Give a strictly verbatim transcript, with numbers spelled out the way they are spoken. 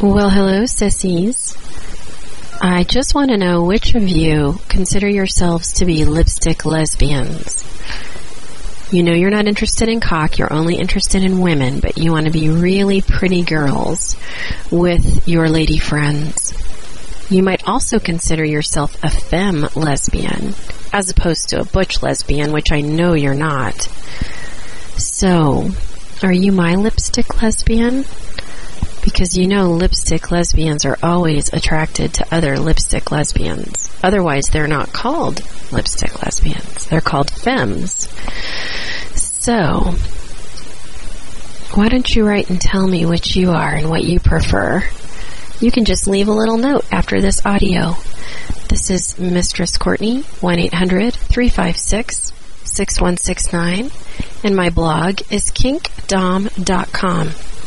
Well, hello, sissies. I just want to know which of you consider yourselves to be lipstick lesbians. You know you're not interested in cock, you're only interested in women, but you want to be really pretty girls with your lady friends. You might also consider yourself a femme lesbian, as opposed to a butch lesbian, which I know you're not. So, are you my lipstick lesbian? Because you know lipstick lesbians are always attracted to other lipstick lesbians. Otherwise, they're not called lipstick lesbians. They're called femmes. So, why don't you write and tell me which you are and what you prefer? You can just leave a little note after this audio. This is Mistress Courtney, one eight hundred, three five six, six one six nine, and my blog is kink dom dot com.